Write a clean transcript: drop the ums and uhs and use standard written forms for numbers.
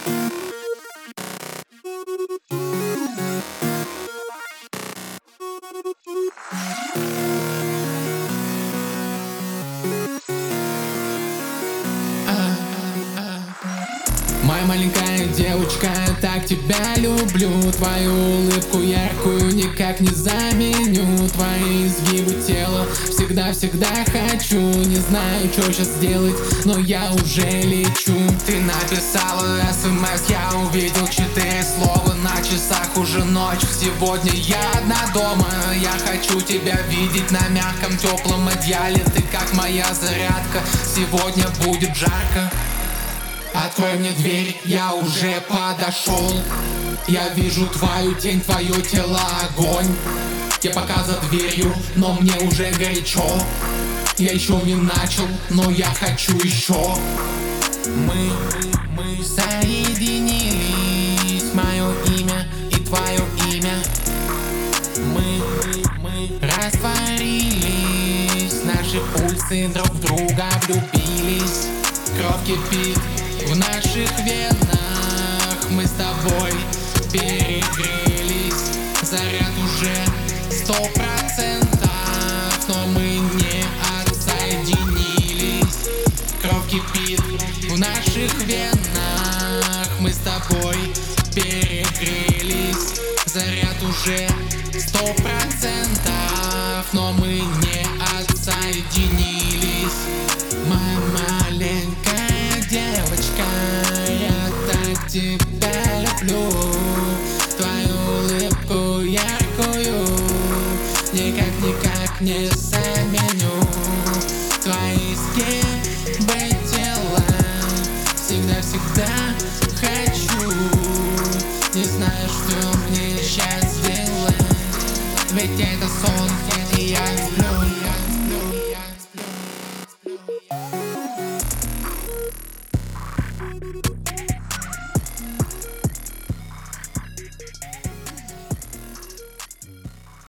Моя маленькая девочка, я так тебя люблю. Твою улыбку яркую никак не заменю. Твои изгибы тела всегда-всегда хочу. Не знаю, что сейчас сделать, но я уже лечу. Ты написала СМС, я увидел 4 слова. На часах уже ночь, сегодня я одна дома. Я хочу тебя видеть на мягком теплом одеяле. Ты как моя зарядка, сегодня будет жарко. Открой мне дверь, я уже подошел. Я вижу твою тень, твое тело огонь. Я пока за дверью, но мне уже горячо. Я еще не начал, но я хочу еще. Мы соединились, мое имя и твое имя. Мы растворились, наши пульсы друг в друга влюбились. Кровь кипит в наших венах, мы с тобой перегрелись. Заряд уже 100%, но мы не отсоединились. Кровь кипит в наших венах, мы с тобой перегрелись. Заряд уже 100%, но мы не отсоединились. Моя маленькая девочка, я так тебя люблю. Твою улыбку яркую никак не заменю. Твои изгибы тела всегда хочу. Не знаю, что мне сейчас делать, ведь это сон, и я люблю.